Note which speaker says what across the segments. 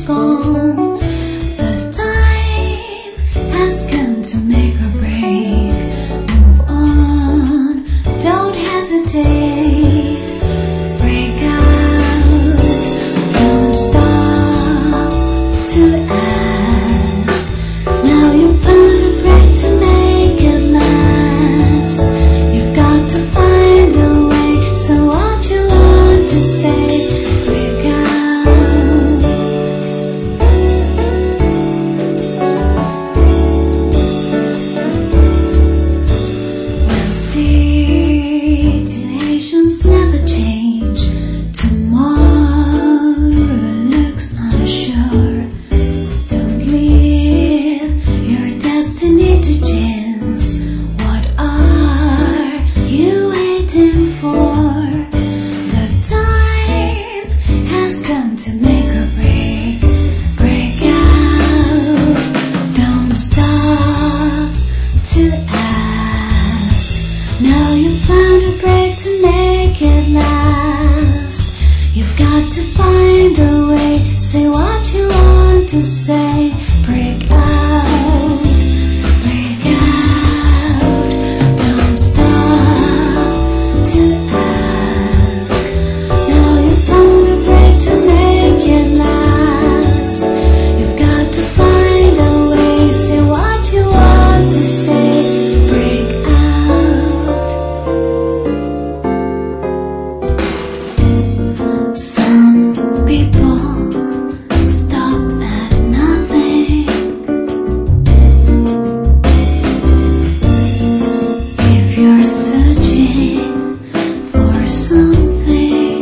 Speaker 1: is gone. The time has come to make or break. Move on, don't hesitate. Break out, don't stop to ask. Now you found a break to make it last. You've got to find a way, so what you want to say. Break out. Well, situations never change. Tomorrow looks unsure. Don't leave your destiny to chance. What are you waiting for? The time has come to make or break. Break out, don't stop to ask. Now you've found a break to make it last. You've got to find a way, say what you want to say. Break out, don't stop to ask. Now you found a break to make it last. You've got to find a way, say what you want to say. Break out. Some people stop at nothing. If you're searching for something,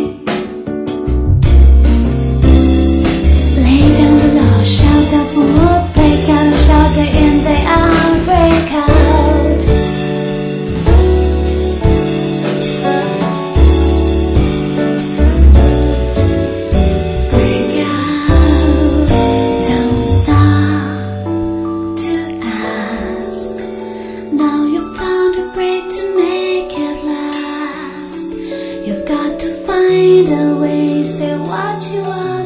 Speaker 1: lay down the law, shout out for more. Break out, shout day in, day out. Break out. Break out, don't stop to ask. Now you've found a break to make it last. You've got to find a way, say what you want